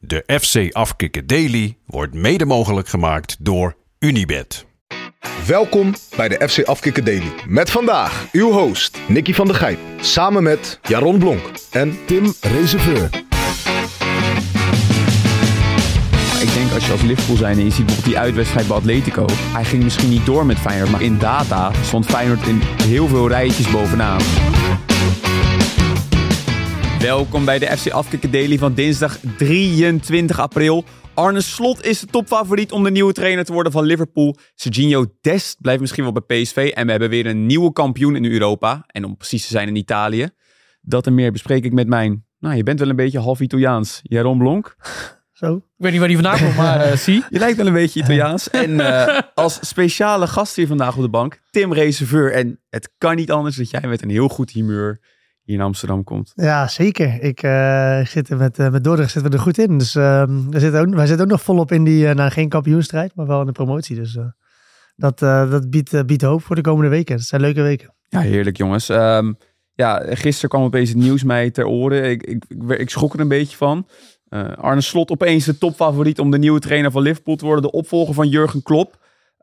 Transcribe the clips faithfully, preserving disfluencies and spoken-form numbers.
De F C Afkikken Daily wordt mede mogelijk gemaakt door Unibet. Welkom bij de F C Afkikken Daily. Met vandaag uw host Nicky van der Gijp. Samen met Jaron Blonk en Tim Reserveur. Ik denk als je als Liverpool zijn en je ziet bijvoorbeeld die uitwedstrijd bij Atletico. Hij ging misschien niet door met Feyenoord, maar in data stond Feyenoord in heel veel rijtjes bovenaan. Welkom bij de F C Afkikken Daily van dinsdag drieëntwintig april. Arne Slot is de topfavoriet om de nieuwe trainer te worden van Liverpool. Serginho Dest blijft misschien wel bij P S V. En we hebben weer een nieuwe kampioen in Europa. En om precies te zijn in Italië. Dat en meer bespreek ik met mijn... Nou, je bent wel een beetje half Italiaans. Jaron Blonk. Zo. Ik weet niet waar die vandaan komt, maar uh, zie. Je lijkt wel een beetje Italiaans. En uh, als speciale gast hier vandaag op de bank, Tim Reserveur. En het kan niet anders dat jij met een heel goed humeur hier in Amsterdam komt. Ja, zeker. Ik uh, zit er met, uh, met Dordrecht zitten we er goed in. Dus uh, we zitten ook, wij zitten ook nog volop in die, uh, nou, geen kampioenstrijd, maar wel in de promotie. Dus uh, dat, uh, dat biedt, uh, biedt hoop voor de komende weken. Het zijn leuke weken. Ja, heerlijk jongens. Um, ja, gisteren kwam opeens het nieuws mij ter oren. Ik, ik, ik, ik schrok er een beetje van. Uh, Arne Slot opeens de topfavoriet om de nieuwe trainer van Liverpool te worden. De opvolger van Jurgen Klopp.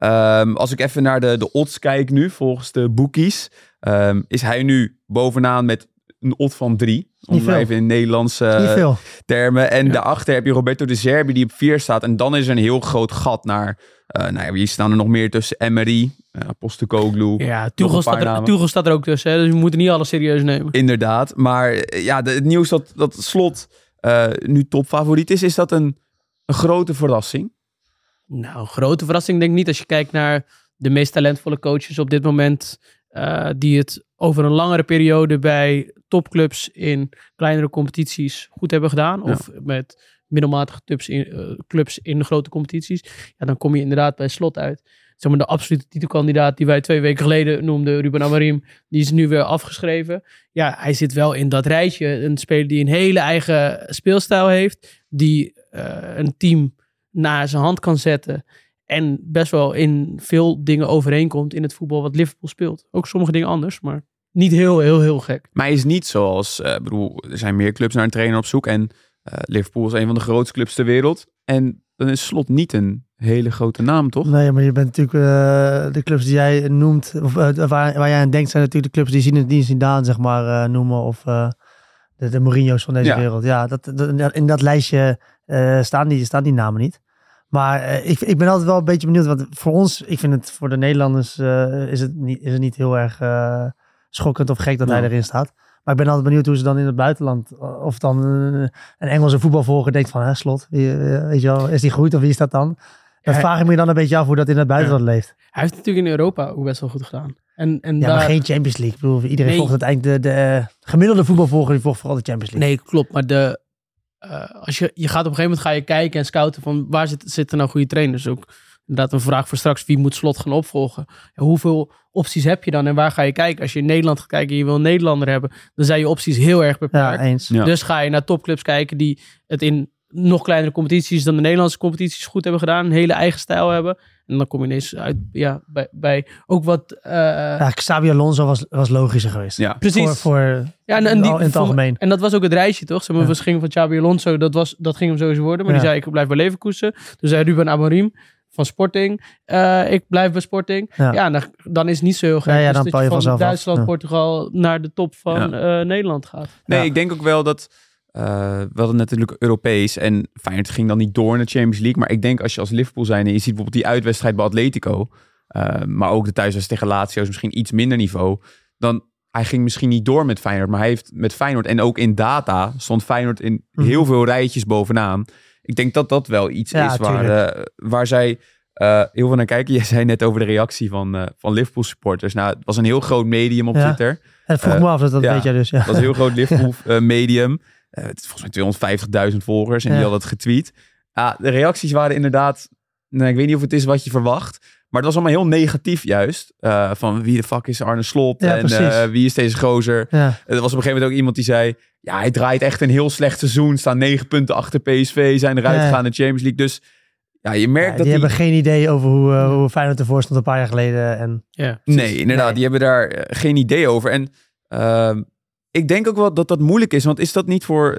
Um, als ik even naar de, de odds kijk nu, volgens de bookies, um, is hij nu bovenaan met een odd van drie. Om maar even in Nederlandse uh, termen. En ja. Daarachter heb je Roberto De Zerbi die op vier staat. En dan is er een heel groot gat naar... Uh, nou ja, wie staan er nog meer tussen? Emery, uh, Postecoglou. Ja, Tuchel staat, er, Tuchel staat er ook tussen. Hè? Dus we moeten niet alles serieus nemen. Inderdaad. Maar uh, ja, de, het nieuws dat, dat Slot uh, nu topfavoriet is, is dat een, een grote verrassing? Nou, een grote verrassing denk ik niet. Als je kijkt naar de meest talentvolle coaches op dit moment, uh, die het over een langere periode bij topclubs in kleinere competities goed hebben gedaan. Ja. Of met middelmatige clubs in, uh, clubs in de grote competities. Ja, dan kom je inderdaad bij Slot uit. Zeg maar de absolute titelkandidaat die wij twee weken geleden noemden, Ruben Amorim, die is nu weer afgeschreven. Ja, hij zit wel in dat rijtje. Een speler die een hele eigen speelstijl heeft. Die uh, een team naar zijn hand kan zetten. En best wel in veel dingen overeenkomt in het voetbal wat Liverpool speelt. Ook sommige dingen anders, maar niet heel, heel, heel gek. Maar hij is niet zoals, uh, bedoel, er zijn meer clubs naar een trainer op zoek. En uh, Liverpool is een van de grootste clubs ter wereld. En dan is Slot niet een hele grote naam, toch? Nee, maar je bent natuurlijk uh, de clubs die jij noemt, of uh, waar, waar jij aan denkt, zijn natuurlijk de clubs die zien die Zidane, zeg maar, uh, noemen. Of uh, de, de Mourinho's van deze ja. wereld. Ja, dat, dat, in dat lijstje uh, staan, die, staan die namen niet. Maar uh, ik, ik ben altijd wel een beetje benieuwd. Want voor ons, ik vind het voor de Nederlanders, uh, is, het niet, is het niet heel erg uh, schokkend of gek dat ja. hij erin staat. Maar ik ben altijd benieuwd hoe ze dan in het buitenland, of dan uh, een Engelse voetbalvolger denkt van, hè, Slot, wie, uh, weet je wel, is die goed of wie is dat dan? Dat ja, vraag ik me dan een beetje af hoe dat in het buitenland ja. leeft. Hij heeft natuurlijk in Europa ook best wel goed gedaan. En, en ja, daar... maar geen Champions League. Ik bedoel, iedereen nee. volgt het eigenlijk, de, de uh, gemiddelde voetbalvolger die volgt vooral de Champions League. Nee, klopt. Maar de, uh, als je, je gaat op een gegeven moment ga je kijken en scouten van waar zit, zitten nou goede trainers. Ook inderdaad een vraag voor straks, wie moet Slot gaan opvolgen? Ja, hoeveel opties heb je dan en waar ga je kijken? Als je in Nederland gaat kijken en je wil een Nederlander hebben, dan zijn je opties heel erg beperkt. Ja, eens. Ja. Dus ga je naar topclubs kijken die het in nog kleinere competities dan de Nederlandse competities goed hebben gedaan. Een hele eigen stijl hebben. En dan kom je ineens uit ja, bij, bij ook wat... Uh... Ja, Xabi Alonso was, was logischer geweest. Ja, precies. Voor, voor ja, en, en die, in het algemeen. En dat was ook het reisje, toch? Zeg maar, ja. ging van Xabi Alonso, dat, was, dat ging hem sowieso worden. Maar ja. die zei, ik blijf bij Leverkusen. Toen zei Ruben Amorim van Sporting, uh, ik blijf bij Sporting. Ja, ja dan, dan is het niet zo heel gek. Ja, ja, dus dan dat je van Duitsland, ja. Portugal naar de top van ja. uh, Nederland gaat. Nee, ja. ik denk ook wel dat... Uh, we hadden natuurlijk Europees en Feyenoord ging dan niet door in de Champions League. Maar ik denk als je als Liverpool zijn en je ziet bijvoorbeeld die uitwedstrijd bij Atletico, uh, maar ook de thuiswedstrijd tegen Lazio is misschien iets minder niveau, dan hij ging misschien niet door met Feyenoord, maar hij heeft met Feyenoord en ook in data stond Feyenoord in heel mm-hmm. veel rijtjes bovenaan. Ik denk dat dat wel iets ja, is waar, uh, waar zij uh, heel veel naar kijken. Jij zei net over de reactie van, uh, van Liverpool supporters. Nou, het was een heel groot medium op ja. Twitter. Het vroeg uh, me af, dat, dat ja, weet jij dus. Ja. Het was een heel groot Liverpool uh, medium. Uh, het is volgens mij tweehonderdvijftigduizend volgers en ja. die had het getweet. Uh, de reacties waren inderdaad... Nou, ik weet niet of het is wat je verwacht. Maar het was allemaal heel negatief juist. Uh, van wie de fuck is Arne Slot? Ja, en uh, wie is deze gozer? Ja. Er was op een gegeven moment ook iemand die zei... Ja, hij draait echt een heel slecht seizoen. Staan negen punten achter P S V. Zijn eruit ja. gegaan in de Champions League. Dus ja, je merkt ja, dat die... Die hebben geen idee over hoe, uh, hoe Feyenoord ervoor stond een paar jaar geleden. En... Ja, nee, inderdaad. Nee. Die hebben daar uh, geen idee over. En uh, ik denk ook wel dat dat moeilijk is. Want is dat niet voor...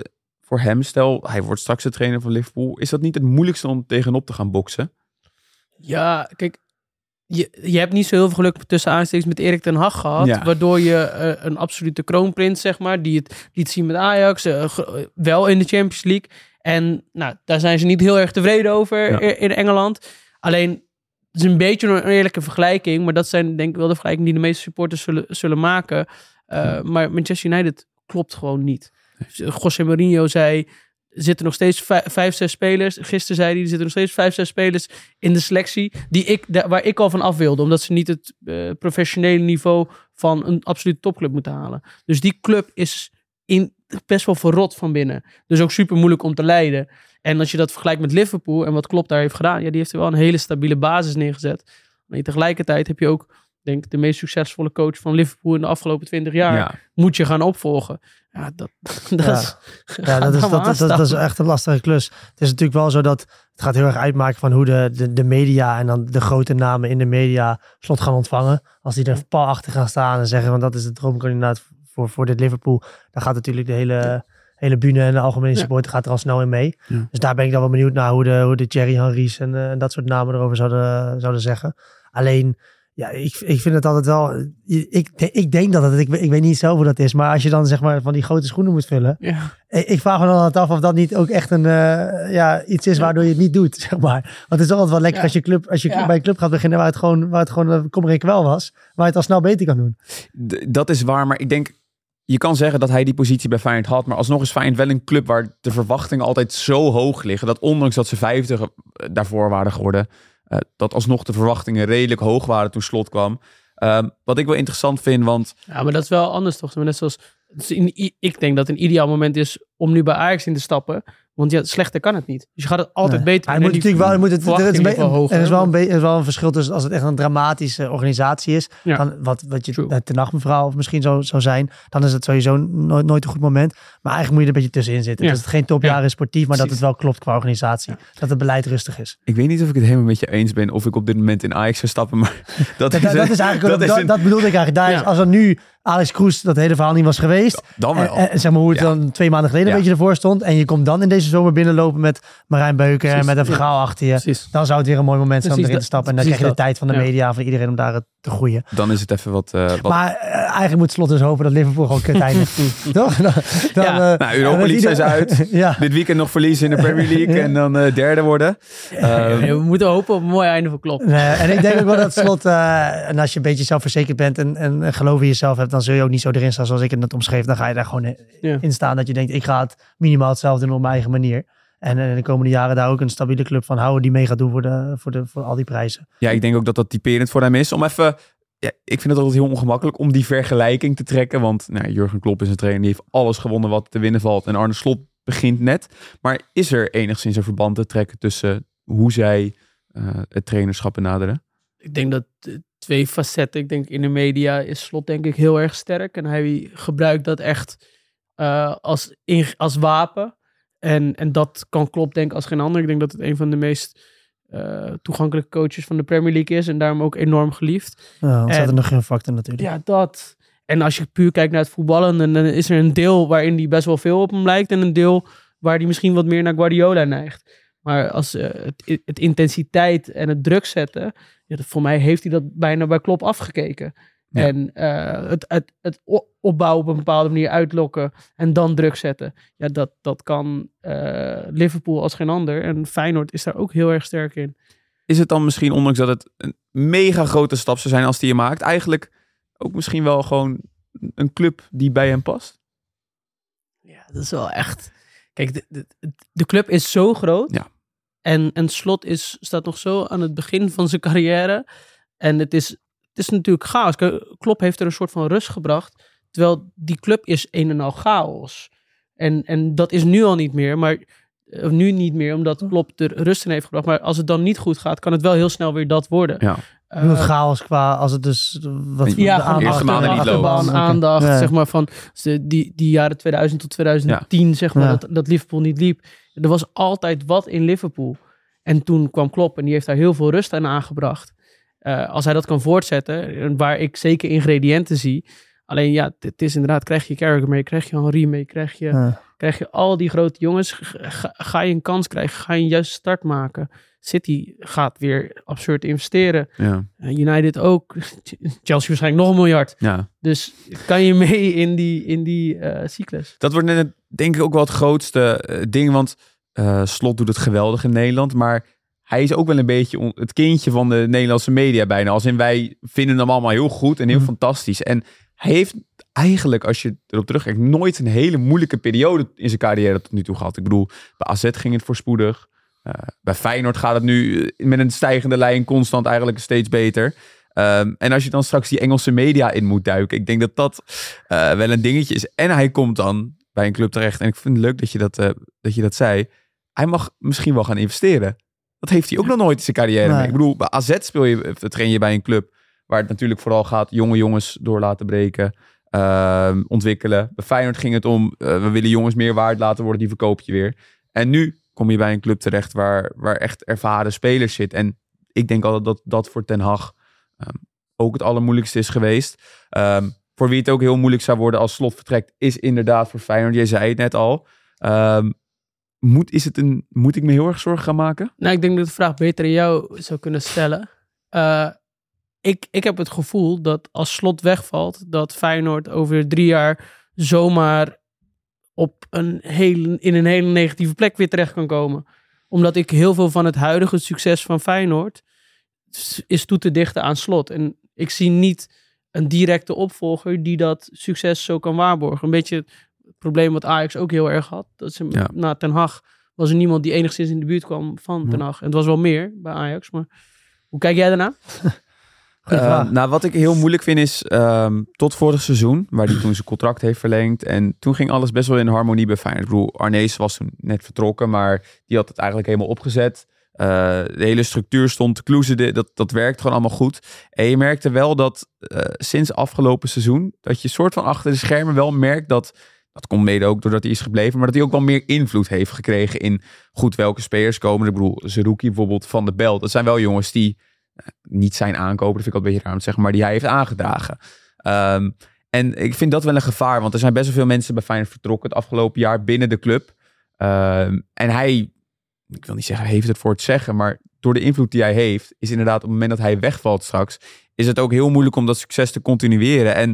voor hem? Stel, hij wordt straks de trainer van Liverpool. Is dat niet het moeilijkste om tegenop te gaan boksen? Ja, kijk, je, je hebt niet zo heel veel geluk tussen aanstekens met Erik ten Hag gehad, Ja. waardoor je uh, een absolute kroonprins, zeg maar, die het liet zien met Ajax, uh, ge- wel in de Champions League. En nou, daar zijn ze niet heel erg tevreden over Ja. in, in Engeland. Alleen, het is een beetje een eerlijke vergelijking, maar dat zijn denk ik wel de vergelijking die de meeste supporters zullen, zullen maken. Uh, ja. Maar Manchester United klopt gewoon niet. José Mourinho zei, er zitten nog steeds vijf, vijf, zes spelers. Gisteren zei hij, er zitten nog steeds vijf, zes spelers in de selectie die ik, de, waar ik al van af wilde. Omdat ze niet het uh, professionele niveau van een absolute topclub moeten halen. Dus die club is in, best wel verrot van binnen. Dus ook super moeilijk om te leiden. En als je dat vergelijkt met Liverpool en wat Klopp daar heeft gedaan, ja, die heeft er wel een hele stabiele basis neergezet. Maar tegelijkertijd heb je ook, denk ik, de meest succesvolle coach van Liverpool in de afgelopen twintig jaar. Ja. Moet je gaan opvolgen. Ja, dat, dat Ja. is... Ja, dat is, dat, dat, dat, dat is echt een lastige klus. Het is natuurlijk wel zo dat het gaat heel erg uitmaken van hoe de, de, de media en dan de grote namen in de media Slot gaan ontvangen. Als die er pal achter gaan staan en zeggen, want dat is de droomkandidaat voor, voor dit Liverpool. Dan gaat natuurlijk de hele, ja. hele bühne en de algemene Ja. supporter gaat er al snel in mee. Ja. Dus daar ben ik dan wel benieuwd naar hoe de, hoe de Thierry Henry's en, uh, en dat soort namen erover zouden, zouden zeggen. Alleen... Ja, ik, ik vind het altijd wel... Ik, ik denk dat het... Ik, ik weet niet zelf hoe dat is. Maar als je dan zeg maar van die grote schoenen moet vullen... Ja. Ik, ik vraag me dan altijd af of dat niet ook echt een... Uh, ja, iets is waardoor je het niet doet, zeg maar. Want het is altijd wel lekker Ja. als je, club, als je Ja. bij een club gaat beginnen... waar het gewoon, waar het gewoon een kommer en kwel was. Waar je het al snel beter kan doen. D- dat is waar, maar ik denk... Je kan zeggen dat hij die positie bij Feyenoord had, maar alsnog is Feyenoord wel een club waar de verwachtingen altijd zo hoog liggen, dat ondanks dat ze vijftig daarvoor waren geworden, uh, dat alsnog de verwachtingen redelijk hoog waren toen Slot kwam. Um, wat ik wel interessant vind, want... Ja, maar dat is wel anders toch? Net zoals, dus in, ik denk dat het een ideaal moment is om nu bij Ajax in te stappen. Want ja, slechter kan het niet. Dus je gaat het altijd Nee. beter Hij doen. moet natuurlijk wel... Moet het, er, is een be- hoger, er, is wel een maar- be- er is wel een verschil tussen als het echt een dramatische organisatie is. Ja. Dan, wat, wat je True. uh, ten nacht mevrouw of misschien zo zou zijn. Dan is het sowieso nooit, nooit een goed moment. Maar eigenlijk moet je er een beetje tussenin zitten. Ja. Dat het geen topjaar Ja. is sportief, maar dat Precies. het wel klopt qua organisatie. Dat het beleid rustig is. Ik weet niet of ik het helemaal met je eens ben of ik op dit moment in Ajax zou stappen, maar dat Dat, is, dat is eigenlijk... dat Dat, is een- dat bedoelde ik eigenlijk. Daar is, Ja. als er nu Alex Kroes dat hele verhaal niet was geweest... dan wel. En, en zeg maar hoe het Ja. dan twee maanden geleden Ja. een beetje ervoor stond. En je komt dan in deze zomer binnenlopen met Marijn Beuken en Precies. met een Ja. verhaal achter je. Precies. Dan zou het weer een mooi moment zijn om Precies erin te dat. stappen. En dan krijg je de Precies tijd van de dat. Ja. media voor iedereen om daar het te groeien. Dan is het even wat... Uh, wat... Maar uh, eigenlijk moet Slot dus hopen dat Liverpool gewoon kut eindigt. Toch? Dan, dan, Ja. uh, Nou, Europa dan League zijn ze ieder- uit. ja. Dit weekend nog verliezen in de Premier League Ja. en dan uh, derde worden. Um, Nee, we moeten hopen op een mooi einde voor Klopp. Nee, en ik denk ook wel dat Slot, uh, en als je een beetje zelfverzekerd bent en, en, en geloof in jezelf hebt, dan zul je ook niet zo erin staan zoals ik het net omschreef. Dan ga je daar gewoon in, Ja. in staan dat je denkt, ik ga het minimaal hetzelfde doen op mijn eigen manier. En in de komende jaren daar ook een stabiele club van houden die mee gaat doen voor, de, voor, de, voor al die prijzen. Ja, ik denk ook dat dat typerend voor hem is. Om even, ja, ik vind het altijd heel ongemakkelijk om die vergelijking te trekken. Want nou, Jurgen Klopp is een trainer, die heeft alles gewonnen wat te winnen valt. En Arne Slot begint net. Maar is er enigszins een verband te trekken tussen hoe zij uh, het trainerschap benaderen? Ik denk dat uh, twee facetten. Ik denk in de media is Slot denk ik heel erg sterk. En hij gebruikt dat echt uh, als, in, als wapen. En, en dat kan Klopp denk ik als geen ander. Ik denk dat het een van de meest uh, toegankelijke coaches van de Premier League is. En daarom ook enorm geliefd. Ja, dan staat er En- nog geen factor natuurlijk. Ja, dat. En als je puur kijkt naar het voetballen, dan dan is er een deel waarin hij best wel veel op hem lijkt. En een deel waar hij misschien wat meer naar Guardiola neigt. Maar als uh, het, het intensiteit en het druk zetten, ja, dat, voor mij heeft hij dat bijna bij Klopp afgekeken. Ja. En uh, het, het, het o- opbouwen op een bepaalde manier uitlokken en dan druk zetten. Ja, dat, dat kan uh, Liverpool als geen ander. En Feyenoord is daar ook heel erg sterk in. Is het dan misschien, ondanks dat het een mega grote stap zou zijn als die je maakt, eigenlijk ook misschien wel gewoon een club die bij hem past? Ja, dat is wel echt... Kijk, de, de, de club is zo groot. Ja. En, en Slot is, staat nog zo aan het begin van zijn carrière. En het is, het is natuurlijk chaos. Klopp heeft er een soort van rust gebracht. Terwijl die club is een en al chaos. En, en dat is nu al niet meer. Maar of nu niet meer, omdat Klopp er rust in heeft gebracht. Maar als het dan niet goed gaat, kan het wel heel snel weer dat worden. Ja. Je bedoelt Uh, chaos qua als het dus... Wat, ja, de gewoon aandacht- eerste maanden niet achterban, lopen. Oké. aandacht, Ja. zeg maar, van de- die, die jaren tweeduizend tot tweeduizend tien, zeg maar, Ja. dat, dat Liverpool niet liep. Er was altijd wat in Liverpool. En toen kwam Klopp en die heeft daar heel veel rust aan aangebracht. Uh, als hij dat kan voortzetten, waar ik zeker ingrediënten zie, Alleen ja, het is inderdaad, krijg je Carragher mee, krijg je Henry mee, krijg je, Ja. krijg je al die grote jongens. Ga, ga je een kans krijgen, ga je een juiste start maken. City gaat weer absurd investeren. Ja. Uh, United ook. Chelsea waarschijnlijk nog een miljard. ja. Dus kan je mee in die, in die uh, cyclus. Dat wordt net, denk ik ook wel het grootste uh, ding. Want uh, Slot doet het geweldig in Nederland. Maar hij is ook wel een beetje on- het kindje van de Nederlandse media bijna. Als in wij vinden hem allemaal heel goed en heel Mm. fantastisch. En hij heeft eigenlijk, als je erop terugkijkt, nooit een hele moeilijke periode in zijn carrière tot nu toe gehad. Ik bedoel, bij A Z ging het voorspoedig. Uh, bij Feyenoord gaat het nu met een stijgende lijn constant eigenlijk steeds beter. Um, en als je dan straks die Engelse media in moet duiken, ik denk dat dat uh, wel een dingetje is. En hij komt dan bij een club terecht. En ik vind het leuk dat je dat, uh, dat, je dat zei. Hij mag misschien wel gaan investeren. Dat heeft hij ook nog nooit in zijn carrière Nee. mee. Ik bedoel, bij A Z speel je, train je bij een club waar het natuurlijk vooral gaat jonge jongens door laten breken, uh, ontwikkelen. Bij Feyenoord ging het om, uh, we willen jongens meer waard laten worden, die verkoop je weer. En nu kom je bij een club terecht waar, waar echt ervaren spelers zitten. En ik denk altijd dat dat voor Ten Hag um, ook het allermoeilijkste is geweest. Um, voor wie het ook heel moeilijk zou worden als Slot vertrekt, is inderdaad voor Feyenoord. Jij zei het net al. Um, moet, is het een, moet ik me heel erg zorgen gaan maken? Nou, ik denk dat de vraag beter aan jou zou kunnen stellen. Uh, ik, ik heb het gevoel dat als Slot wegvalt, dat Feyenoord over drie jaar zomaar op een hele, in een hele negatieve plek weer terecht kan komen. Omdat ik heel veel van het huidige succes van Feyenoord is toe te dichten aan Slot. En ik zie niet een directe opvolger die dat succes zo kan waarborgen. Een beetje het probleem wat Ajax ook heel erg had. Dat ze, Ja. na Ten Hag was er niemand die enigszins in de buurt kwam van Ja. Ten Hag. En het was wel meer bij Ajax, maar hoe kijk jij daarna? Goeie Uh, vraag. nou, wat ik heel moeilijk vind is, um, tot vorig seizoen, waar hij toen zijn contract heeft verlengd. En toen ging alles best wel in harmonie bij Feyenoord. Ik bedoel, Arnees was toen net vertrokken, maar die had het eigenlijk helemaal opgezet. Uh, de hele structuur stond te kloezelen, dat, dat werkt gewoon allemaal goed. En je merkte wel dat uh, sinds afgelopen seizoen, dat je soort van achter de schermen wel merkt dat, dat komt mede ook doordat hij is gebleven, maar dat hij ook wel meer invloed heeft gekregen in goed welke spelers komen. Ik bedoel, Zerouki bijvoorbeeld, Van de Belt. Dat zijn wel jongens die niet zijn aankopen, dat vind ik al een beetje raar om te zeggen, maar die hij heeft aangedragen. Um, en ik vind dat wel een gevaar, want er zijn best wel veel mensen bij Feyenoord vertrokken het afgelopen jaar binnen de club. Um, en hij, ik wil niet zeggen hij heeft het voor het zeggen, maar door de invloed die hij heeft, is inderdaad op het moment dat hij wegvalt straks, is het ook heel moeilijk om dat succes te continueren. En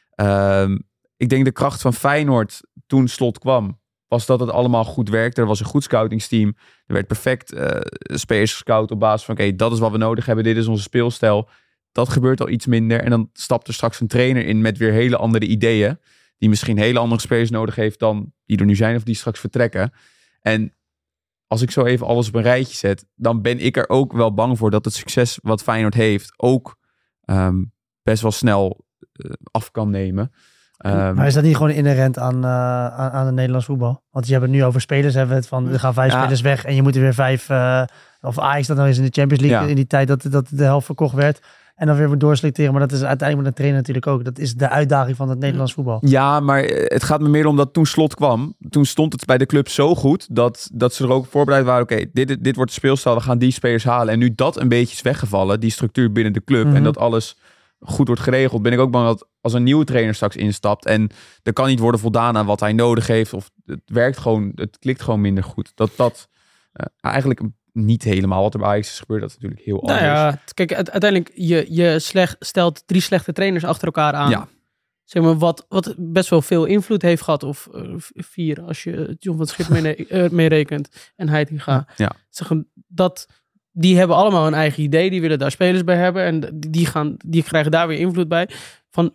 um, ik denk de kracht van Feyenoord toen Slot kwam, was dat het allemaal goed werkte. Er was een goed scoutingsteam. Er werd perfect uh, spelers gescout op basis van oké, okay, dat is wat we nodig hebben. Dit is onze speelstijl. Dat gebeurt al iets minder. En dan stapt er straks een trainer in met weer hele andere ideeën. Die misschien hele andere spelers nodig heeft dan die er nu zijn of die straks vertrekken. En als ik zo even alles op een rijtje zet, dan ben ik er ook wel bang voor dat het succes wat Feyenoord heeft ook um, best wel snel uh, af kan nemen. Um, Maar is dat niet gewoon inherent aan, uh, aan, aan het Nederlands voetbal? Want je hebt het nu over spelers, hebben we het van, er gaan vijf Ja. spelers weg en je moet er weer vijf, uh, of Ajax dat nou is in de Champions League, Ja. in die tijd dat, dat de helft verkocht werd. En dan weer wordt doorselecteren, maar dat is uiteindelijk met een trainer natuurlijk ook. Dat is de uitdaging van het Nederlands voetbal. Ja, maar het gaat me meer om dat toen Slot kwam, toen stond het bij de club zo goed dat, dat ze er ook voorbereid waren. Oké, okay, dit, dit wordt de speelstijl, we gaan die spelers halen. En nu dat een beetje is weggevallen, die structuur binnen de club, Mm-hmm. en dat alles goed wordt geregeld, ben ik ook bang dat als een nieuwe trainer straks instapt en er kan niet worden voldaan aan wat hij nodig heeft, of het werkt gewoon, het klikt gewoon minder goed. Dat dat uh, eigenlijk niet helemaal wat er bij Ajax is gebeurd, dat is natuurlijk heel Nou anders. ja, kijk, uiteindelijk, je, je slecht, stelt drie slechte trainers achter elkaar aan. Ja. Zeg maar, wat, wat best wel veel invloed heeft gehad, of uh, vier, als je John van het Schip mee, uh, meerekent en Heitinga. Ja. Zeg maar, dat, die hebben allemaal een eigen idee, die willen daar spelers bij hebben en die, gaan, die krijgen daar weer invloed bij. Van,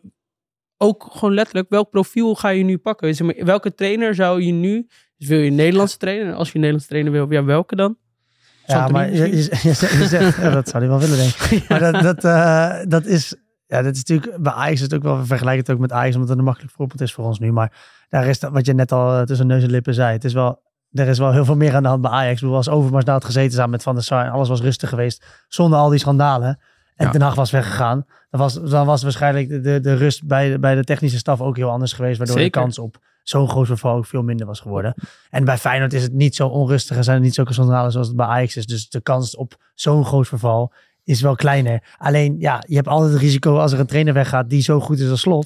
ook gewoon letterlijk, welk profiel ga je nu pakken? Zeg maar, welke trainer zou je nu, dus wil je een Nederlandse trainer? En als je een Nederlandse trainer wil, ja, welke dan? Ja, Santorini maar je, misschien? je, je zegt, ja, dat zou hij wel willen, denk ik. Ja. Maar dat, dat, uh, dat is, ja, dat is natuurlijk, bij Ajax is het ook wel, we vergelijken het ook met Ajax, omdat het een makkelijk voorbeeld is voor ons nu. Maar daar is dat, wat je net al tussen neus en lippen zei, het is wel, er is wel heel veel meer aan de hand bij Ajax. Ik bedoel, als Overmars nou had gezeten samen met Van der Sar en alles was rustig geweest, zonder al die schandalen, en Ja. Ten Hag was weggegaan, dan was, dan was waarschijnlijk de, de, de rust bij de, bij de technische staf ook heel anders geweest, waardoor Zeker. de kans op zo'n groot verval ook veel minder was geworden. En bij Feyenoord is het niet zo onrustig en zijn er niet zulke schandalen zoals het bij Ajax is. Dus de kans op zo'n groot verval is wel kleiner. Alleen, ja, je hebt altijd het risico als er een trainer weggaat die zo goed is als Slot,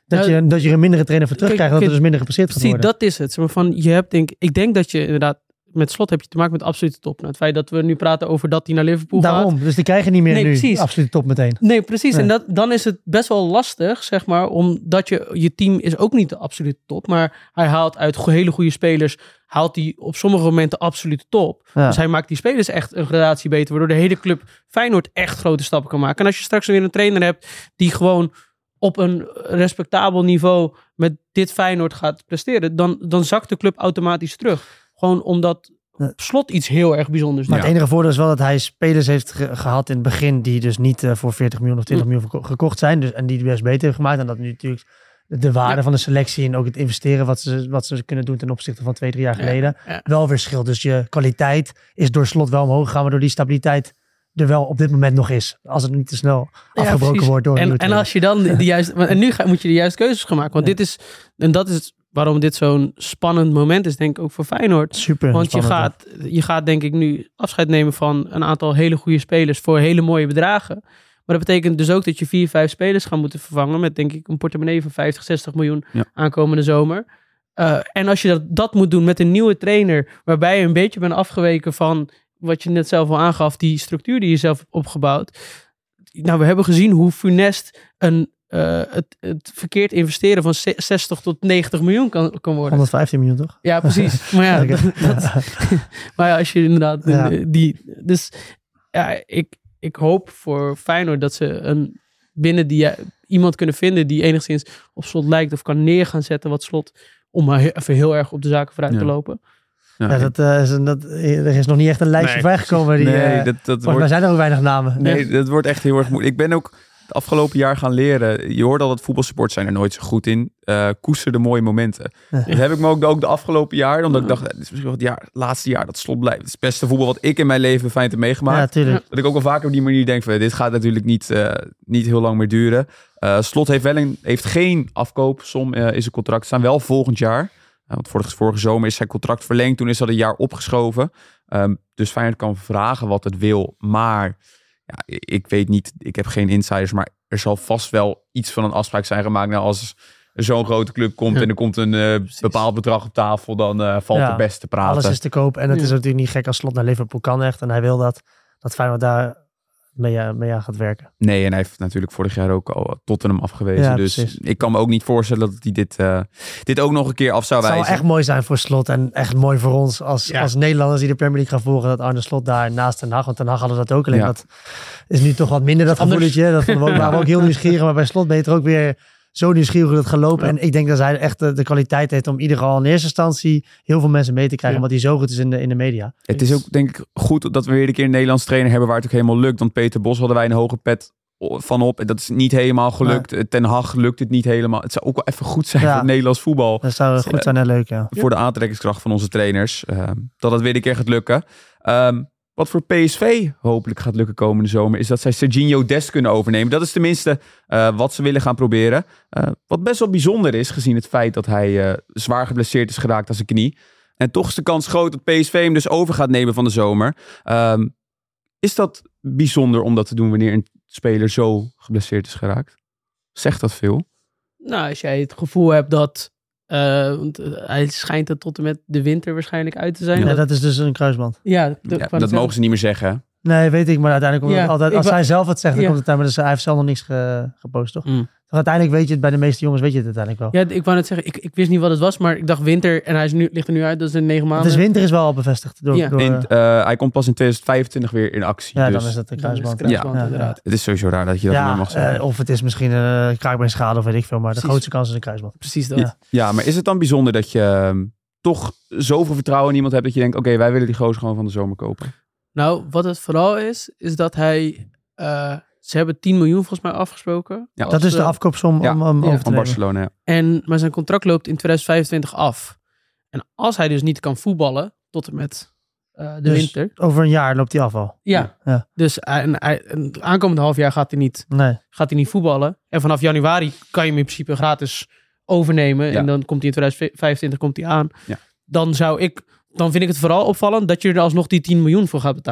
Dat, Nou, je, dat je er een mindere trainer voor kijk, terugkrijgt. Dat er kijk, dus minder gepresteerd gaat Zie, worden. dat is het. Zeg maar van, je hebt denk, ik denk dat je inderdaad... Met Slot heb je te maken met absolute top. Nou, het feit dat we nu praten over dat hij naar Liverpool gaat. Daarom. Dus die krijgen niet meer Nee, nu. precies. Absoluut top meteen. Nee, precies. Nee. En dat, dan is het best wel lastig, zeg maar, omdat je, je team is ook niet de absolute top. Maar hij haalt uit go- hele goede spelers, haalt hij op sommige momenten absolute top. Ja. Dus hij maakt die spelers echt een gradatie beter, waardoor de hele club Feyenoord echt grote stappen kan maken. En als je straks weer een trainer hebt die gewoon op een respectabel niveau met dit Feyenoord gaat presteren, dan, dan zakt de club automatisch terug. Gewoon omdat Ja. Slot iets heel erg bijzonders Maar doet. het enige voordeel is wel dat hij spelers heeft ge- gehad in het begin die dus niet uh, voor veertig miljoen of twintig miljoen verko- gekocht zijn. Dus, en die best beter heeft gemaakt. En dat nu natuurlijk de waarde Ja. van de selectie en ook het investeren wat ze, wat ze kunnen doen ten opzichte van twee, drie jaar Ja, geleden. ja. Wel weer scheelt. Dus je kwaliteit is door Slot wel omhoog gegaan, waardoor die stabiliteit er wel op dit moment nog is. Als het niet te snel Ja, afgebroken precies. wordt door een En, nieuwe en trainer. als je dan de, de juiste... want- En nu ga, moet je de juiste keuzes gaan maken. Want Ja. dit is... En dat is waarom dit zo'n spannend moment is, denk ik, ook voor Feyenoord. Super. Want je spannend, gaat, je gaat, denk ik, nu afscheid nemen van een aantal hele goede spelers voor hele mooie bedragen. Maar dat betekent dus ook dat je vier, vijf spelers gaat moeten vervangen met, denk ik, een portemonnee van vijftig, zestig miljoen Ja. aankomende zomer. Uh, en als je dat, dat moet doen met een nieuwe trainer, waarbij je een beetje bent afgeweken van wat je net zelf al aangaf, die structuur die je zelf hebt opgebouwd. Nou, we hebben gezien hoe funest een, uh, het, het verkeerd investeren van zestig tot negentig miljoen kan, kan worden. honderdvijftien miljoen toch? Ja, precies. Maar ja, Oké. dat, dat- maar ja, als je inderdaad Ja. uh, die... Dus ja, ik, ik hoop voor Feyenoord dat ze een, binnen die uh, iemand kunnen vinden die enigszins op Slot lijkt of kan neer gaan zetten wat Slot, om maar he- even heel erg op de zaken vooruit Ja. te lopen. Ja, Ja, dat, uh, is een, dat, er is nog niet echt een lijstje Nee. vrijgekomen. Die, nee, uh, dat, dat volgens mij wordt, zijn er ook weinig namen. nee, dat wordt echt heel erg moeilijk. Ik ben ook het afgelopen jaar gaan leren. Je hoort al dat voetbalsupporters zijn er nooit zo goed in. Uh, koester de mooie momenten. Ja. Dat heb ik me ook, ook de afgelopen jaar. Omdat ik dacht, het is misschien wel het jaar, het laatste jaar dat Slot blijft. Het is het beste voetbal wat ik in mijn leven fijn heb meegemaakt. Ja, tuurlijk. Dat ik ook wel vaker op die manier denk van, dit gaat natuurlijk niet, uh, niet heel lang meer duren. Uh, Slot heeft, wel een, heeft geen afkoopsom uh, in zijn contract. Staan wel volgend jaar. Uh, want vorige, vorige zomer is zijn contract verlengd. Toen is dat een jaar opgeschoven. Um, dus Feyenoord kan vragen wat het wil. Maar ja, ik weet niet, ik heb geen insiders. Maar er zal vast wel iets van een afspraak zijn gemaakt. Nou, als er zo'n grote club komt Ja. en er komt een uh, bepaald bedrag op tafel, dan uh, valt Ja, er best te praten. Alles is te koop. En het Ja. is natuurlijk niet gek als Slot naar Liverpool kan echt. En hij wil dat. Dat Feyenoord daar mee, uh, mee aan gaat werken. Nee, en hij heeft natuurlijk vorig jaar ook al Tottenham afgewezen. Ja, dus precies. ik kan me ook niet voorstellen dat hij dit, uh, dit ook nog een keer af zou Het zou wijzen. wel echt mooi zijn voor Slot. En echt mooi voor ons als, Ja. als Nederlanders die de Premier League gaan volgen. Dat Arne Slot daar naast Ten Hag. Want Ten Hag hadden dat ook. Alleen Ja. dat is nu toch wat minder dat Anders. gevoeletje. Dat vonden we ook, waren we ook heel nieuwsgierig. Maar bij Slot ben je er ook weer zo nieuwsgierig hoe dat gaat lopen. Ja. En ik denk dat hij echt de, de kwaliteit heeft om ieder geval in eerste instantie heel veel mensen mee te krijgen. Ja. Omdat hij zo goed is in de, in de media. Het is ook denk ik goed dat we weer een keer een Nederlands trainer hebben waar het ook helemaal lukt. Want Peter Bos hadden wij een hoge pet van op. En dat is niet helemaal gelukt. Ten Hag lukt het niet helemaal. Het zou ook wel even goed zijn Ja. voor het Nederlands voetbal. Dat zou goed zijn en leuk, ja. Voor de aantrekkingskracht van onze trainers. Uh, dat het weer een keer gaat lukken. Um, Wat voor P S V hopelijk gaat lukken komende zomer, is dat zij Serginho Dest kunnen overnemen. Dat is tenminste uh, wat ze willen gaan proberen. Uh, wat best wel bijzonder is, gezien het feit dat hij uh, zwaar geblesseerd is geraakt aan zijn knie. En toch is de kans groot dat P S V hem dus over gaat nemen van de zomer. Um, is dat bijzonder om dat te doen wanneer een speler zo geblesseerd is geraakt? Zegt dat veel? Nou, als jij het gevoel hebt dat Uh, want uh, hij schijnt er tot en met de winter waarschijnlijk uit te zijn. Ja, dat, dat is dus een kruisband. ja, de, Ja, dat mogen ze niet meer zeggen. Nee, weet ik, maar uiteindelijk komt Ja, het altijd, als ik wa- hij zelf het zegt, dan Ja. komt het uit, maar dus hij heeft zelf nog niks ge, gepost, toch? Mm. Dus uiteindelijk weet je het, bij de meeste jongens weet je het uiteindelijk wel. Ja, ik wou net zeggen, ik, ik wist niet wat het was, maar ik dacht winter en hij is nu, ligt er nu uit, dat is in negen Het maanden. is winter is wel al bevestigd. Door, Ja. door, In, uh, hij komt pas in twintig vijfentwintig weer in actie. ja, dus dan is dat de Dan is het kruisband. kruisband, Ja, ja, inderdaad. het is sowieso raar dat je dat niet meer Ja, mag zeggen. uh, of het is misschien een uh, kraakbeenschade of weet ik veel, maar de Precies. grootste kans is een kruisband. Precies dat. Ja. Ja, maar is het dan bijzonder dat je um, toch zoveel vertrouwen in iemand hebt dat je denkt, oké, okay, wij willen die gozer gewoon van de zomer kopen? Nou, wat het vooral is, is dat hij... Uh, ze hebben tien miljoen volgens mij afgesproken. Ja, Dat is de we- afkoopsom Ja, om, om ja, over te van nemen. Barcelona, ja. En, maar zijn contract loopt in twintig vijfentwintig af. En als hij dus niet kan voetballen tot en met uh, de Dus winter. over een jaar loopt hij af al. Ja, Ja. dus hij, en hij, en het aankomende half jaar gaat hij, niet, Nee. gaat hij niet voetballen. En vanaf januari kan je hem in principe gratis overnemen. Ja. En dan komt hij in twintig vijfentwintig komt hij aan. Ja. Dan zou ik... Dan vind ik het vooral opvallend dat je er alsnog die tien miljoen voor gaat betalen.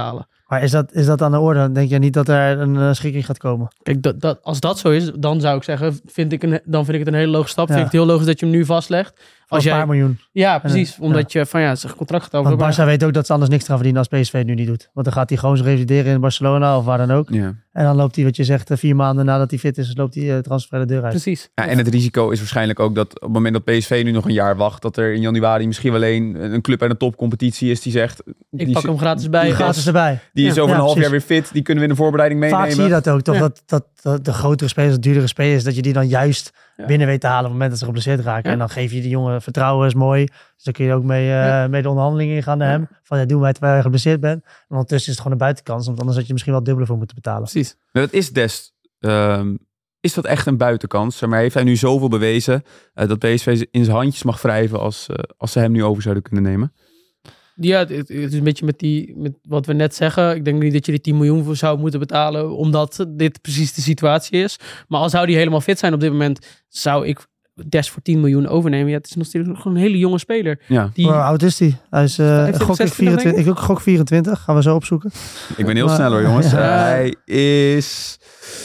Maar is dat, is dat aan de orde? Dan denk je niet dat er een uh, schikking gaat komen? Kijk, dat, dat, als dat zo is, dan zou ik zeggen, vind ik een, dan vind ik het een hele logische stap. Ja. Vind ik het heel logisch dat je hem nu vastlegt. Als een paar miljoen. Ja, precies. Ja. Omdat je van ja, zijn contract gaat over. Want Barça weet ook dat ze anders niks gaan verdienen als P S V het nu niet doet. Want dan gaat hij gewoon zich revalideren in Barcelona of waar dan ook. Ja. En dan loopt hij, wat je zegt, vier maanden nadat hij fit is, loopt hij uh, transfer de deur uit. Precies. Ja, en het risico is waarschijnlijk ook dat op het moment dat P S V nu nog een jaar wacht, dat er in januari misschien wel een, een club uit een topcompetitie is die zegt... Ik die pak hem gratis bij. Die gratis erbij. Die is Ja. over Ja, een half precies. jaar weer fit. Die kunnen we in de voorbereiding meenemen. Vaak zie je dat ook, toch? Ja. Dat, dat, dat de grotere spelers, de duurdere spelers, dat je die dan juist Ja. binnen weet te halen op het moment dat ze geblesseerd raken. Ja. En dan geef je die jongen vertrouwen, is mooi. Dus dan kun je ook mee, uh, Ja. mee de onderhandelingen ingaan naar Ja. hem. Van ja, doen wij terwijl je geblesseerd bent. En ondertussen is het gewoon een buitenkans, want anders had je misschien wel dubbele voor moeten betalen. Precies. Dat is Dest. Um, is dat echt een buitenkans? Maar heeft hij nu zoveel bewezen uh, dat P S V in zijn handjes mag wrijven als, uh, als ze hem nu over zouden kunnen nemen? Ja, het, het is een beetje met, die, met wat we net zeggen. Ik denk niet dat je die tien miljoen voor zou moeten betalen, omdat dit precies de situatie is. Maar al zou die helemaal fit zijn op dit moment, zou ik Dest voor tien miljoen overnemen. Ja, het is nog steeds gewoon een hele jonge speler. Ja. Die, Hoe oud is hij? Hij is uh, Heeft hij gok ik zesentwintig, vierentwintig. denk Ik ook gok vierentwintig. Gaan we zo opzoeken. Ik ben heel Maar- snel hoor, jongens. Ja. Uh, hij is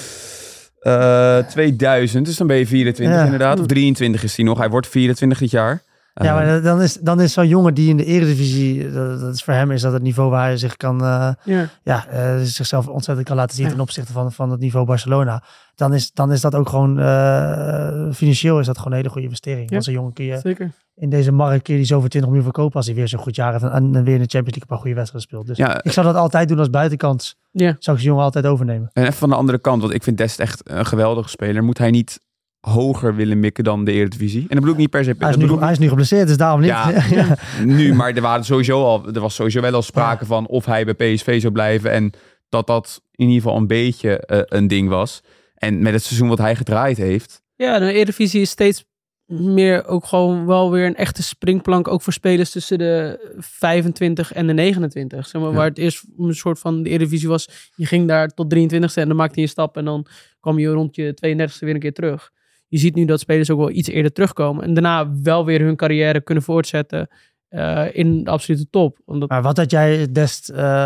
uh, tweeduizend, dus dan ben je vierentwintig Ja. inderdaad. Of drieëntwintig is hij nog. Hij wordt vierentwintig dit jaar. Uh, Ja, maar dan is, dan is zo'n jongen die in de Eredivisie, dat, dat is voor hem is dat het niveau waar hij zich kan, uh, ja. ja, uh, zichzelf ontzettend kan laten zien Ja. ten opzichte van, van het niveau Barcelona. Dan is, dan is dat ook gewoon, uh, financieel is dat gewoon een hele goede investering. Ja. Als een jongen kun je Zeker. in deze markt kun je die zo voor twintig miljoen verkopen als hij weer zo'n goed jaar heeft en, en weer in de Champions League een paar goede wedstrijden speelt. Dus ja, ik zou dat altijd doen als buitenkant. Ja. Zou ik zo'n jongen altijd overnemen. en even van de andere kant, want ik vind Dest echt een geweldige speler. Moet hij niet hoger willen mikken dan de Eredivisie? En dat bedoel ik niet per se... Hij is, dat nu, bedoel ik hij is nu geblesseerd, dus daarom niet. Ja. Ja. nu, maar er, waren sowieso al, er was sowieso wel al sprake van of hij bij P S V zou blijven en dat dat in ieder geval een beetje uh, een ding was. En met het seizoen wat hij gedraaid heeft... Ja, de Eredivisie is steeds meer ook gewoon wel weer een echte springplank, ook voor spelers tussen de vijfentwintig en de negenentwintig. Zeg maar, Ja. waar het eerst een soort van de Eredivisie was, je ging daar tot drieëntwintigste en dan maakte je een stap en dan kwam je rond je tweeëndertigste weer een keer terug. Je ziet nu dat spelers ook wel iets eerder terugkomen en daarna wel weer hun carrière kunnen voortzetten uh, in de absolute top. Omdat... Maar wat had jij Dest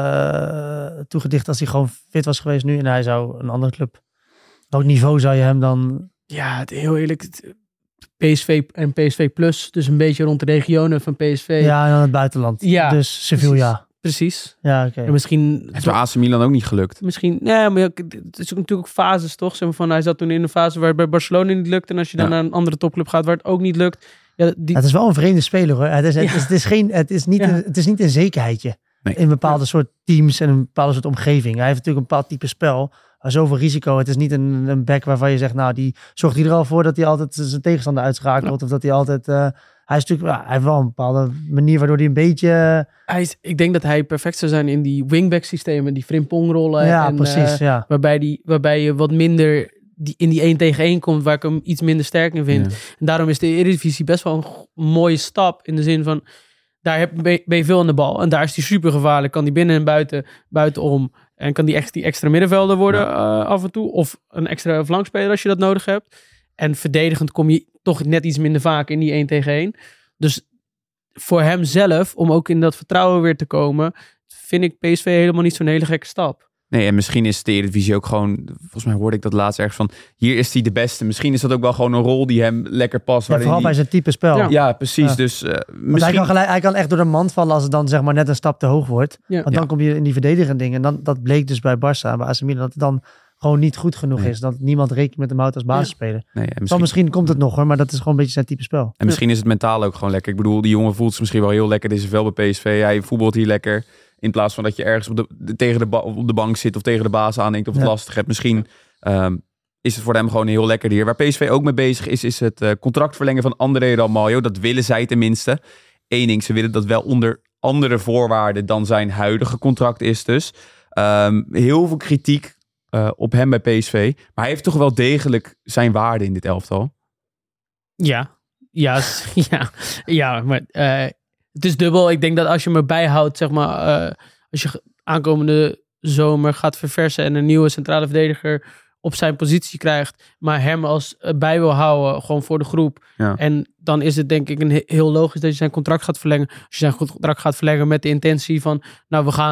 uh, toegedicht als hij gewoon fit was geweest nu en hij zou een andere club... Welk niveau zou je hem dan... Ja, het, heel eerlijk, het, P S V en P S V Plus, dus een beetje rond de regionen van P S V. Ja, en dan het buitenland. Ja, Dus Sevilla. Precies. Ja, oké. En misschien... Het is bij A C Milan ook niet gelukt. Misschien, ja, maar het is ook natuurlijk ook fases, toch? Zeg maar van, hij zat toen in een fase waar het bij Barcelona niet lukt. En als je dan Ja. naar een andere topclub gaat waar het ook niet lukt. Ja, die, Het is wel een vreemde speler hoor. Het is, het Ja. is, het is, geen, het is, niet, Ja. een, het is niet een zekerheidje. Nee. In bepaalde soort teams en een bepaalde soort omgeving. Hij heeft natuurlijk een bepaald type spel. Maar zoveel risico. Het is niet een, een back waarvan je zegt, nou, die zorgt hij er al voor dat hij altijd zijn tegenstander uitschakelt. Of dat hij altijd... Uh, hij, is natuurlijk, ja, hij heeft wel een bepaalde manier waardoor hij een beetje... hij is, ik denk dat hij perfect zou zijn in die wingback systemen, die frimpong-rollen. ja, en, precies. uh, ja. waarbij, die, waarbij je wat minder die, in die één tegen één komt, waar ik hem iets minder sterk in vind. Ja. En daarom is de Eredivisie best wel een go- mooie stap. In de zin van, daar heb, ben je veel aan de bal. En daar is hij super gevaarlijk. Kan die binnen en buiten, buitenom. En kan die echt die extra middenvelder worden Ja. uh, af en toe. Of een extra flankspeler als je dat nodig hebt. En verdedigend kom je toch net iets minder vaak in die één tegen één. Dus voor hem zelf, om ook in dat vertrouwen weer te komen, vind ik P S V helemaal niet zo'n hele gekke stap. Nee, en misschien is de Eredivisie ook gewoon... Volgens mij hoorde ik dat laatst ergens van... Hier is hij de beste. Misschien is dat ook wel gewoon een rol die hem lekker past. Ja, waarin vooral bij die... zijn type spel. Ja. Ja, precies. Ja. Dus uh, Want misschien... hij, kan gelijk, hij kan echt door de mand vallen als het dan zeg maar net een stap te hoog wordt. Ja. Want dan Ja. kom je in die verdedigende dingen. En dan, dat bleek dus bij Barça en bij A C Milan dat het dan gewoon niet goed genoeg Nee. is. Dat niemand rekent met hem uit als basisspeler. Nee, en Dan misschien... misschien komt het nog hoor, maar dat is gewoon een beetje zijn type spel. En misschien is het mentaal ook gewoon lekker. Ik bedoel, die jongen voelt zich misschien wel heel lekker. Dit is wel bij P S V. Hij voetbalt hier lekker. In plaats van dat je ergens op de, de- tegen de, ba- op de bank zit of tegen de baas aandenkt of het Ja. lastig hebt. Misschien um, is het voor hem gewoon heel lekker hier. Waar P S V ook mee bezig is, is het uh, contract verlengen van André Ramalho. Dat willen zij tenminste. Eén ding, ze willen dat wel onder andere voorwaarden dan zijn huidige contract is dus. Um, heel veel kritiek uh, op hem bij P S V. Maar hij heeft toch wel degelijk zijn waarde in dit elftal. Ja, ja, s- ja, ja, maar uh, het is dubbel. Ik denk dat als je me bijhoudt, zeg maar, uh, als je aankomende zomer gaat verversen en een nieuwe centrale verdediger op zijn positie krijgt, maar hem als uh, bij wil houden, gewoon voor de groep. Ja. En dan is het denk ik een he- heel logisch dat je zijn contract gaat verlengen. Als je zijn contract gaat verlengen met de intentie van, nou, we gaan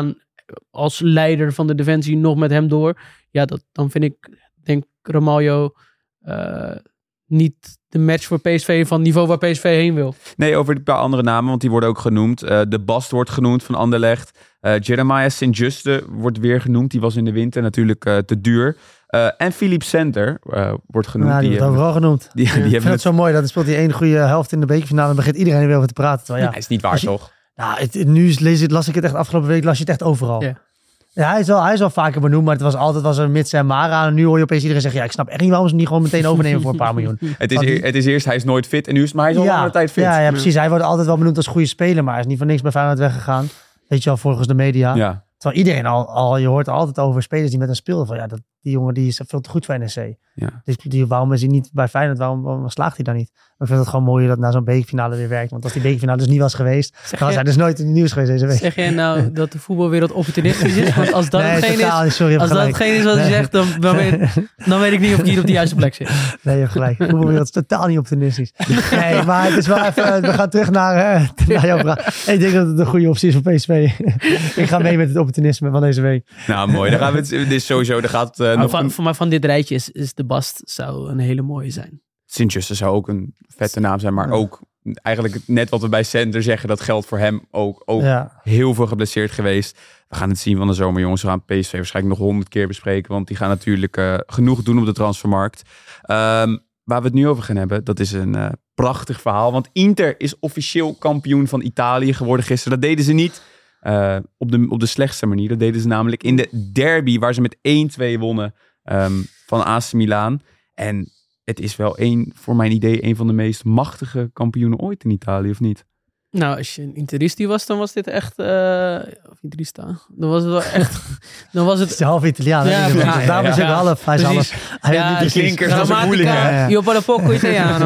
als leider van de defensie nog met hem door. Ja, dat, dan vind ik, denk Ramalho uh, niet de match voor P S V van niveau waar P S V heen wil. Nee, over een paar andere namen, want die worden ook genoemd. Uh, de Bast wordt genoemd van Anderlecht. Uh, Jeremiah Saint-Juste wordt weer genoemd. Die was in de winter natuurlijk uh, te duur. Uh, en Philippe Center uh, wordt genoemd. Ja, die, die wordt overal genoemd. Die, die ja, die ik vind het zo mooi. Dat speelt die één goede helft in de bekerfinale. En begint iedereen er weer over te praten. Terwijl, ja, ja, is niet waar, je, toch? Nou, het, het, nu lees ik, las ik het echt afgelopen week. Las je het echt overal. Yeah. Ja, hij is, wel, hij is wel vaker benoemd. Maar het was altijd was er mits en Mara. En nu hoor je opeens iedereen zeggen. Ja, ik snap echt niet waarom ze hem niet gewoon meteen overnemen voor een paar miljoen. Het is, eer, het is eerst, hij is nooit fit. En nu is het, maar hij is al ja, lange tijd fit. Ja, ja, precies. Hij wordt altijd wel benoemd als goede speler. Maar hij is niet voor niks bij Feyenoord weggegaan. Weet je wel, volgens de media. Ja. Terwijl iedereen al, al, je hoort altijd over spelers die met hem speelden. Van ja, dat, die jongen die is veel te goed voor N E C. Ja. Dus die, waarom is hij niet bij Feyenoord? Waarom, waarom slaagt hij dan niet? Maar ik vind het gewoon mooi dat na zo'n bekerfinale weer werkt. Want als die bekerfinale dus niet was geweest, zeg dan was je, hij dus nooit in het nieuws geweest deze week. Zeg jij nou dat de voetbalwereld opportunistisch is? Want als dat nee, hetgeen totaal, is, sorry, als dat hetgeen is wat hij zegt, dan, dan, weet, dan weet ik niet of ik hier op de juiste plek zit. Nee, je hebt gelijk. De voetbalwereld is totaal niet opportunistisch. Nee, maar het is wel even, we gaan terug naar, uh, naar jouw vraag. Ik denk dat het een goede optie is voor P S V. Ik ga mee met het opportunisme van deze week. Nou, mooi. Dan gaan we het, dit is sowieso, er gaat uh, nog van, een... van, van dit rijtje is, is de Bast zou een hele mooie zijn. Saint-Juste zou ook een vette naam zijn, maar ja. ook eigenlijk net wat we bij Center zeggen, dat geldt voor hem ook. Ook ja. heel veel geblesseerd geweest. We gaan het zien van de zomer, jongens. We gaan P S V waarschijnlijk nog honderd keer bespreken, want die gaan natuurlijk uh, genoeg doen op de transfermarkt. Um, waar we het nu over gaan hebben, dat is een uh, prachtig verhaal, want Inter is officieel kampioen van Italië geworden gisteren. Dat deden ze niet uh, op, de, op de slechtste manier. Dat deden ze namelijk in de derby, waar ze met één twee wonnen um, van A C Milan. En het is wel een, voor mijn idee, een van de meest machtige kampioenen ooit in Italië, of niet? Nou, als je een Interisti was, dan was dit echt... Uh, of Interista. Dan was het wel echt... Dan was het... Het is half Italiaan. Ja, ja, ja, daarom is ja, het ja. half. Hij is Precies. half. Hij ja, heeft niet de klinkers, dat is ook moeilijk. Io parlo poco Italiano.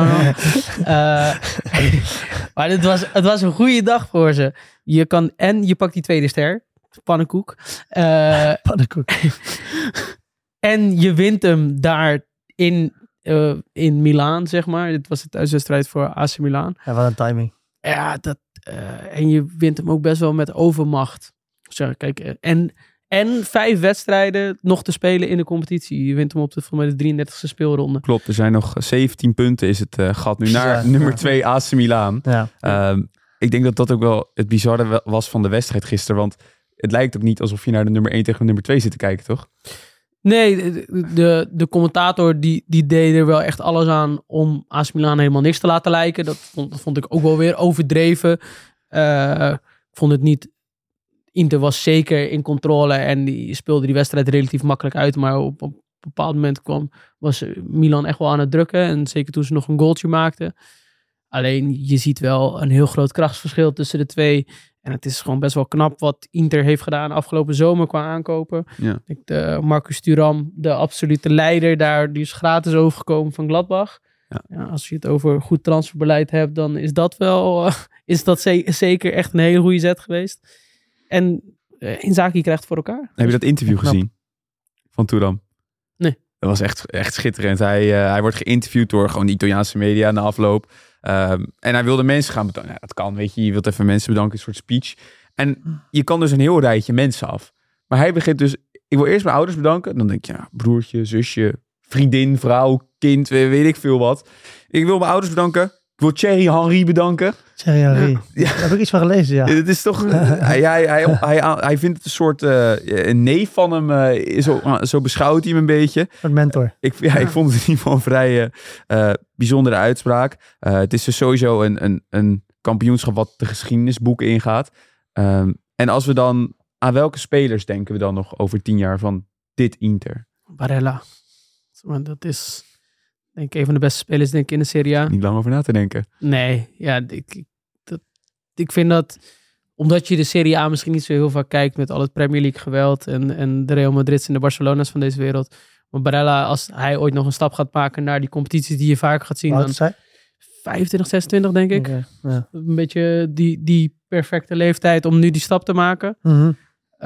uh, maar het was, het was een goede dag voor ze. Je kan... En je pakt die tweede ster. Pannenkoek. Uh, Pannenkoek. En je wint hem daar in... Uh, in Milaan, zeg maar. Dit was de thuiswedstrijd voor A C Milan. Ja, wat een timing. Ja, dat, uh, en je wint hem ook best wel met overmacht. Zeg, kijk, uh, en, en vijf wedstrijden nog te spelen in de competitie. Je wint hem op de, voor mij de drieëndertigste speelronde. Klopt, er zijn nog zeventien punten is het uh, gat nu naar ja, nummer twee ja. A C Milan. Ja. Um, ik denk dat dat ook wel het bizarre was van de wedstrijd gisteren. Want het lijkt ook niet alsof je naar de nummer één tegen de nummer twee zit te kijken, toch? Nee, de, de, de commentator die, die deed er wel echt alles aan om A C Milan helemaal niks te laten lijken. Dat vond, dat vond ik ook wel weer overdreven. Uh, ik vond het niet... Inter was zeker in controle en die speelde die wedstrijd relatief makkelijk uit. Maar op, op een bepaald moment kwam, was Milan echt wel aan het drukken. En zeker toen ze nog een goaltje maakten. Alleen je ziet wel een heel groot krachtsverschil tussen de twee. En het is gewoon best wel knap wat Inter heeft gedaan afgelopen zomer qua aankopen. Ja. Ik, de Marcus Thuram, de absolute leider daar, die is gratis overgekomen van Gladbach. Ja. Ja, als je het over goed transferbeleid hebt, dan is dat wel, uh, is dat ze- zeker echt een hele goede zet geweest. En uh, Inzaghi krijgt voor elkaar. Heb je dat interview gezien van Thuram? Nee. Dat was echt, echt schitterend. Hij, uh, hij wordt geïnterviewd door gewoon de Italiaanse media na afloop. Um, en hij wilde mensen gaan bedanken. Ja, dat kan, weet je. Je wilt even mensen bedanken, een soort speech. En je kan dus een heel rijtje mensen af. Maar hij begint dus... Ik wil eerst mijn ouders bedanken. Dan denk je, ja, broertje, zusje, vriendin, vrouw, kind, weet ik veel wat. Ik wil mijn ouders bedanken. Ik wil Thierry Henry bedanken. Thierry Henry. Ja. Ja. Daar heb ik iets van gelezen, ja. Het is toch... hij, hij, hij, hij, hij vindt het een soort uh, een neef van hem. Uh, zo, uh, zo beschouwt hij hem een beetje. Een mentor. Ik, ja, ik vond het in ieder geval een vrij uh, uh, bijzondere uitspraak. Uh, het is dus sowieso een, een, een kampioenschap wat de geschiedenisboeken ingaat. Um, en als we dan... Aan welke spelers denken we dan nog over tien jaar van dit Inter? Barella. Dat is denk ik een van de beste spelers denk ik in de Serie A. Niet lang over na te denken. Nee, ja, ik, dat, ik vind dat... Omdat je de Serie A misschien niet zo heel vaak kijkt met al het Premier League geweld en, en de Real Madrid's en de Barcelona's van deze wereld. Maar Barella, als hij ooit nog een stap gaat maken naar die competities die je vaker gaat zien, dan vijfentwintig, zesentwintig denk ik. Okay, ja. Een beetje die, die perfecte leeftijd om nu die stap te maken. Mm-hmm.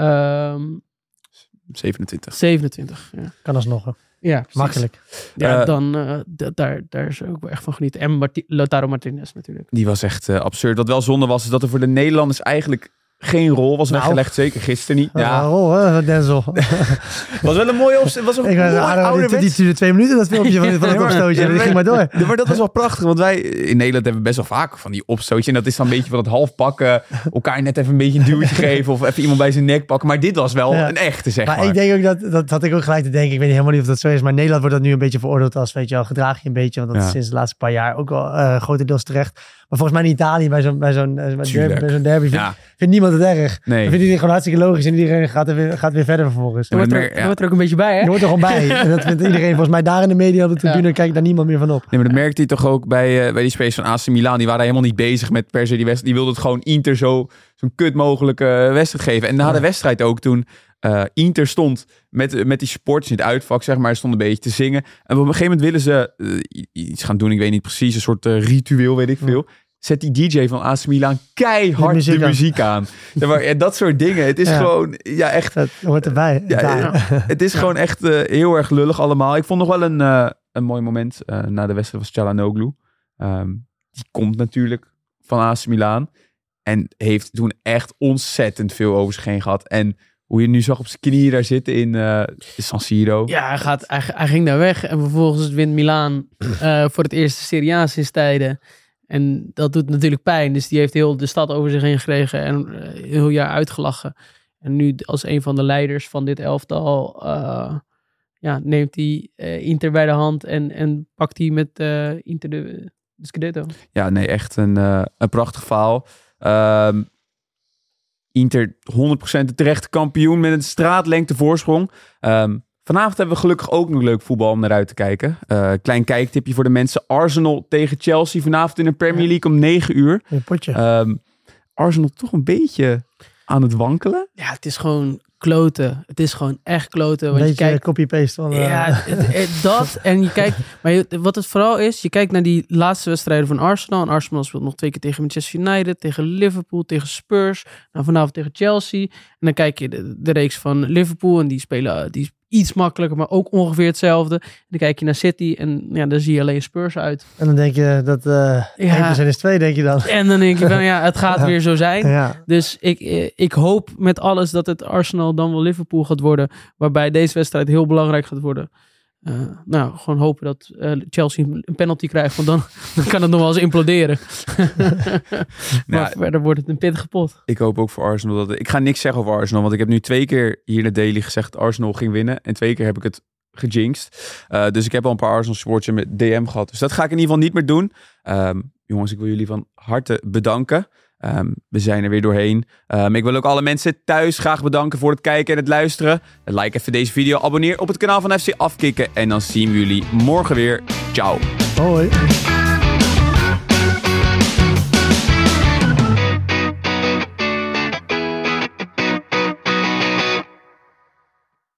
Um, zevenentwintig. zevenentwintig, ja. Kan alsnog. Hè. Ja, precies. Makkelijk. Ja, uh, dan uh, d- daar, daar is ook wel echt van genieten. En Marti- Lautaro Martinez natuurlijk. Die was echt uh, absurd. Wat wel zonde was, is dat er voor de Nederlanders eigenlijk geen rol was Nou. weggelegd. Zeker gisteren niet. Ja. Ja, Oh, hè, Denzel. was wel een mooie opstel. Was een Ik mooi was die, ouderwets. die duurde twee minuten, dat filmpje van, van het Nee, maar- opstootje. ja, Die maar- ging maar door. Ja, maar dat was wel prachtig, want wij in Nederland hebben best wel vaak van die opstootjes. En dat is dan een beetje van het half pakken, elkaar net even een beetje een duwtje geven of even iemand bij zijn nek pakken. Maar dit was wel Ja. een echte, zeg maar. Maar ik denk ook dat, dat had ik ook gelijk te denken. Ik weet helemaal niet of dat zo is. Maar Nederland wordt dat nu een beetje veroordeeld als, weet je wel, gedraag je een beetje. Want dat Ja. is sinds de laatste paar jaar ook wel uh, grotendeels terecht. Maar volgens mij in Italië, bij zo'n, bij zo'n, bij Tuurlijk. derby, bij zo'n derby, vindt, Ja. vindt niemand het erg. Nee. Dan vindt iedereen gewoon hartstikke logisch. En iedereen gaat, er weer, gaat weer verder vervolgens. Er maar wordt, meer- er, ja. er wordt er ook een beetje bij, hè? Je hoort er gewoon bij. En dat vindt iedereen volgens mij daar in de media op de tribune. Ja. Kijkt daar niemand meer van op. Nee, maar dat merkte hij toch ook bij, uh, bij die spelers van A C Milan. Die waren helemaal niet bezig met per se die wedstrijd. Die wilden het gewoon Inter zo, zo'n kut mogelijke uh, wedstrijd geven. En na Ja. de wedstrijd ook toen uh, Inter stond met, met die supporters in het uitvak, zeg maar, stond een beetje te zingen. En op een gegeven moment willen ze uh, iets gaan doen. Ik weet niet precies, een soort uh, ritueel, weet ik veel. Zet die D J van A C Milan keihard De muziek de aan. muziek aan. Ja, maar, ja, dat soort dingen. Het is Ja. gewoon, ja, echt. Dat hoort erbij. Ja, Daar. Het is gewoon echt uh, heel erg lullig allemaal. Ik vond nog wel een, uh, een mooi moment uh, na de wedstrijd was Çalhanoğlu. Um, die komt natuurlijk van A C Milan. En heeft toen echt ontzettend veel over zich heen gehad. En hoe je nu zag op zijn knieën daar zitten in uh, San Siro. Ja, hij, gaat, hij, hij ging daar weg en vervolgens wint Milaan uh, voor het eerste Serie A sinds tijden. En dat doet natuurlijk pijn. Dus die heeft heel de stad over zich heen gekregen en uh, heel jaar uitgelachen. En nu als een van de leiders van dit elftal uh, ja, neemt hij uh, Inter bij de hand en, en pakt hij met uh, Inter de, de Scudetto. Ja, nee, echt een, uh, een prachtig verhaal. Um, Inter honderd procent de terechte kampioen met een straatlengte voorsprong. Um, vanavond hebben we gelukkig ook nog leuk voetbal om naar uit te kijken. Uh, klein kijktipje voor de mensen. Arsenal tegen Chelsea vanavond in de Premier League om negen uur. Een potje. Um, Arsenal toch een beetje aan het wankelen. Ja, het is gewoon kloten. Het is gewoon echt kloten. Een Want je beetje kijkt, copy-paste van... Uh, ja, het, het, dat. En je kijkt... Maar je, wat het vooral is, je kijkt naar die laatste wedstrijden van Arsenal. En Arsenal speelt nog twee keer tegen Manchester United, tegen Liverpool, tegen Spurs. Nou, vanavond tegen Chelsea. En dan kijk je de, de reeks van Liverpool. En die spelen die iets makkelijker, maar ook ongeveer hetzelfde. En dan kijk je naar City en ja, dan zie je alleen Spurs uit. En dan denk je dat uh, Ja. één plus één is twee, denk je dan. En dan denk je van, ja, het gaat weer zo zijn. Ja. Dus ik, ik hoop met alles dat het Arsenal dan wel Liverpool gaat worden. Waarbij deze wedstrijd heel belangrijk gaat worden. Uh, nou, gewoon hopen dat uh, Chelsea een penalty krijgt. Want dan, dan kan het nog wel eens imploderen. maar Nou, verder wordt het een pittige pot. Ik hoop ook voor Arsenal dat... Ik ga niks zeggen over Arsenal, want ik heb nu twee keer hier in de Daily gezegd dat Arsenal ging winnen. En twee keer heb ik het gejinxed. Uh, dus ik heb al een paar Arsenal supporters met D M gehad. Dus dat ga ik in ieder geval niet meer doen. Um, jongens, ik wil jullie van harte bedanken. Um, we zijn er weer doorheen. Um, ik wil ook alle mensen thuis graag bedanken voor het kijken en het luisteren. Like even deze video, abonneer op het kanaal van F C Afkikken. En dan zien we jullie morgen weer. Ciao. Hoi.